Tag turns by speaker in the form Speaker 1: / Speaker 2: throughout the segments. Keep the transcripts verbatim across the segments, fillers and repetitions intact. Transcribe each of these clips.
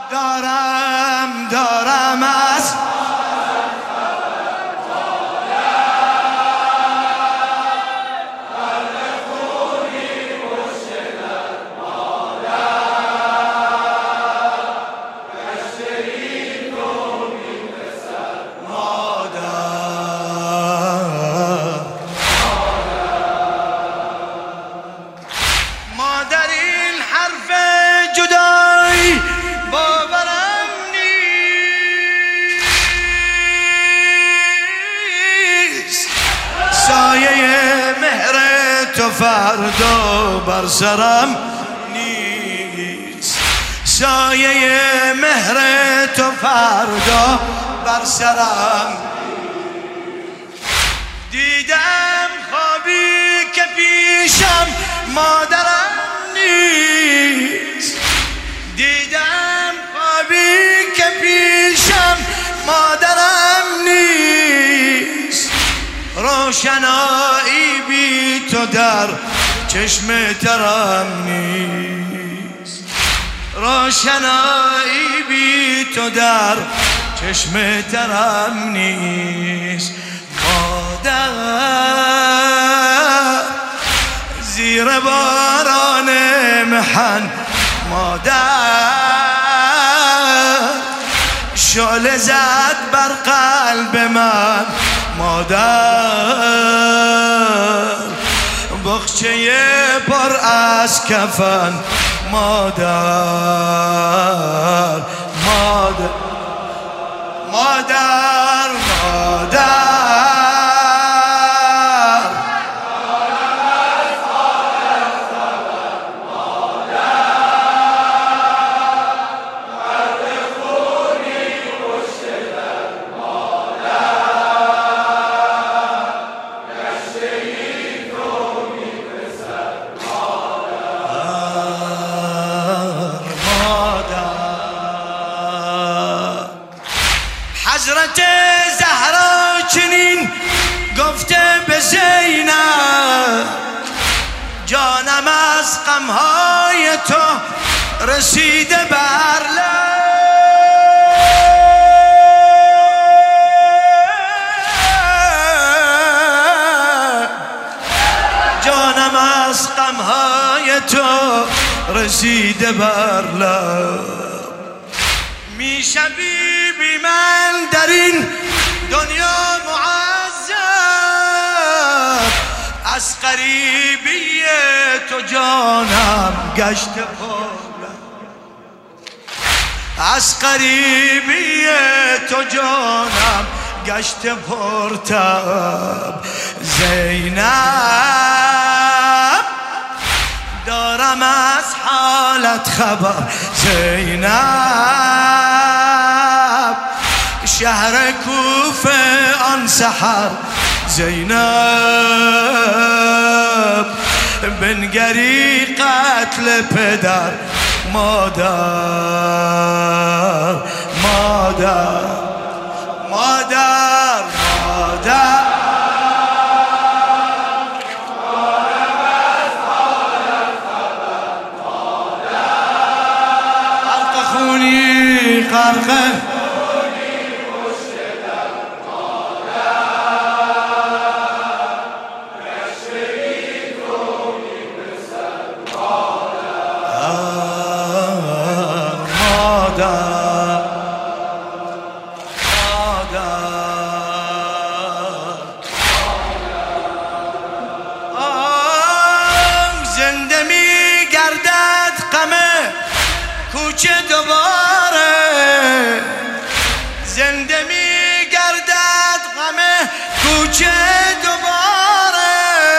Speaker 1: دارم دارم از فردا بر سرم نیست، سایه مهر تو فردا بر سرم. دیدم خوابی که پیشم مادرم نیست، دیدم خوابی که پیشم مادرم نیست. روشنایی بی تو در چشم ترم نیست، روشنایی بی تو در چشم ترم نیست. مادر زیر باران محن، مادر شعله زد بر قلب من، مادر بخچه پر از کفن، مادر مادر مادر مادر حضرت زهرا چنین گفته به زینب، جانم از غمهای تو رسیده بر لب، جانم از غمهای تو رسیده بر لب. میشوی بی من در این دنیا معذب، از قریبی تو جانم گشت پرلب، از قریبی تو جانم گشت پرتب. زینب دارم از حالت خبر، زینب شهر کوفه آن سحر، زینب بنگری قتل پدر، مادر مادر مادر مادر غرقه زنده می گردد غم کوچه دوباره، زنده می گردد غم کوچه دوباره.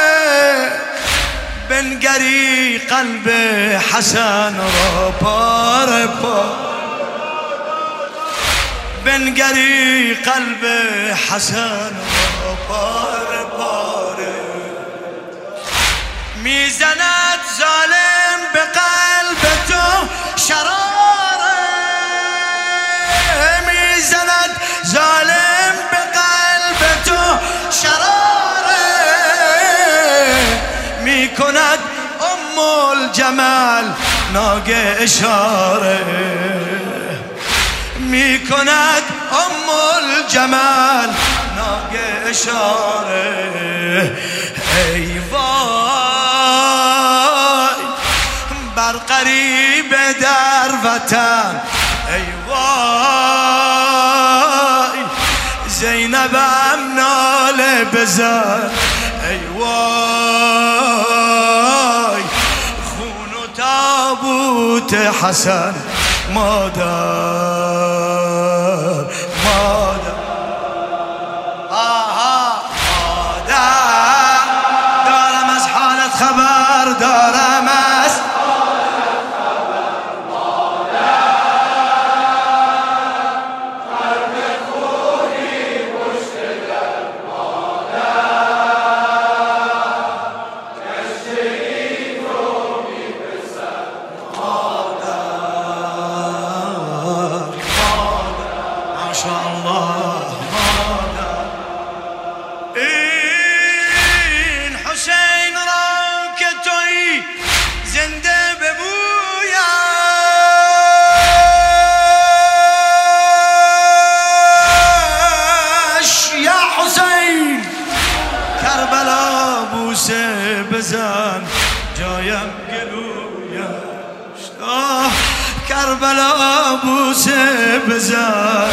Speaker 1: بنگری قلب حسن را پاره پاره، بنگری قلب حسن را پاره پاره. میزند ظالم به قلب تو شراره، میزند ظالم به قلب تو شراره. میکند ام الجمل ناگه اشاره، می کند ام الجمل ناگه اشاره ای وای بر غریب در وطن ای وای زینبم ناله بزن ای وای خون و تابوت حسن مادر مادر آها مادر دارم از حالت خبر دارم از این حسین را که توی زنده ببویش یا حسین کربلا بوسه بزن جایم گلویش آه کربلا بوسه بزن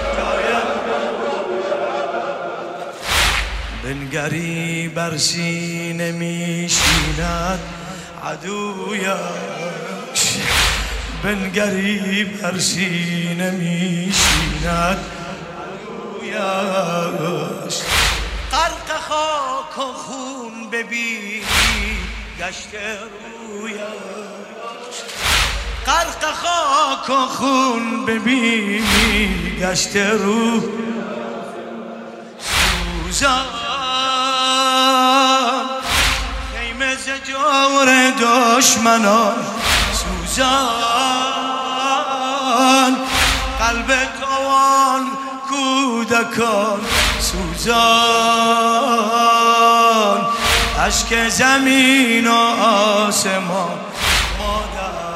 Speaker 1: بنگری بر سینه میشیند عدویش بنگری بر سینه میشیند عدویش غرق خاک و خون ببینی گشت رویش غرق خاک و خون ببینی گشت رو سوزان خیمه ز جور دشمنان سوزان قلب توان کودکان سوزان اشک زمین و آسمان مادر